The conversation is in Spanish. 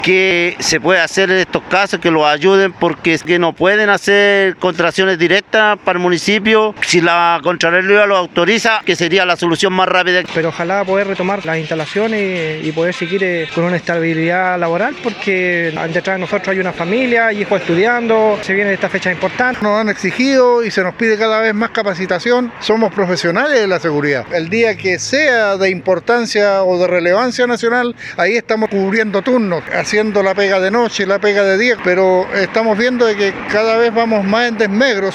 ¿Qué se puede hacer en estos casos? Que los ayuden, porque es que no pueden hacer contrataciones directas para el municipio. Si la Contraloría lo autoriza, que sería la solución más rápida. Pero ojalá poder retomar las instalaciones y poder seguir con una estabilidad laboral, porque detrás de nosotros hay una familia, hijos estudiando, se viene esta fecha importante. Nos han exigido y se nos pide cada vez más capacitación. Somos profesionales de la seguridad. El día que sea de importancia o de relevancia nacional, ahí estamos cubriendo turnos, haciendo la pega de noche, la pega de día, pero estamos viendo de que cada vez vamos más en desmedro.